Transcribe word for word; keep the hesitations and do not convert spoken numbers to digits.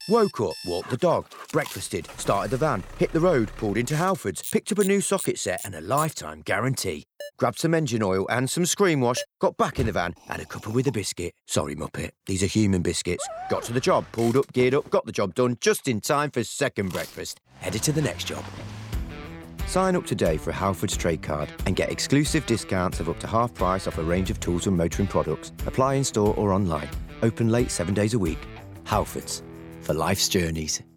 Woke up, walked the dog, breakfasted, started the van, hit the road, pulled into Halfords, picked up a new socket set and a lifetime guarantee. Grabbed some engine oil and some screen wash, got back in the van, had a cuppa with a biscuit. Sorry, Muppet, these are human biscuits. Got to the job, pulled up, geared up, got the job done, just in time for second breakfast. Headed to the next job. Sign up today for a Halfords trade card and get exclusive discounts of up to half price off a range of tools and motoring products. Apply in store or online. Open late seven days a week. Halfords, for life's journeys.